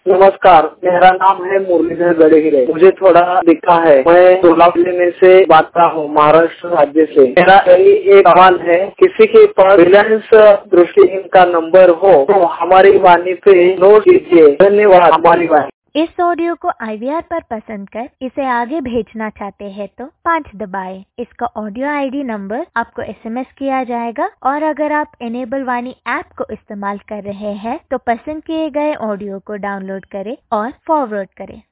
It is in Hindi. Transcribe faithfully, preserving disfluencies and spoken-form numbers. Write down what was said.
नमस्कार, मेरा नाम है मुरलीधर गड़ेहिरे। मुझे थोड़ा दिक्कत है। मैं सोलापुर जिले में से बात कर रहा हूँ, महाराष्ट्र राज्य से। मेरा यही एक सवाल है, किसी के पास रिलायंस दृष्टिहीन का नंबर हो तो हमारी वाणी पे नोट कीजिए। धन्यवाद। हमारी वाणी इस ऑडियो को आई वी आर पर पसंद कर इसे आगे भेजना चाहते हैं तो पाँच दबाएं। इसका ऑडियो आई डी नंबर आपको एस एम एस किया जाएगा और अगर आप इनेबल वाणी ऐप को इस्तेमाल कर रहे हैं तो पसंद किए गए ऑडियो को डाउनलोड करें और फॉरवर्ड करें।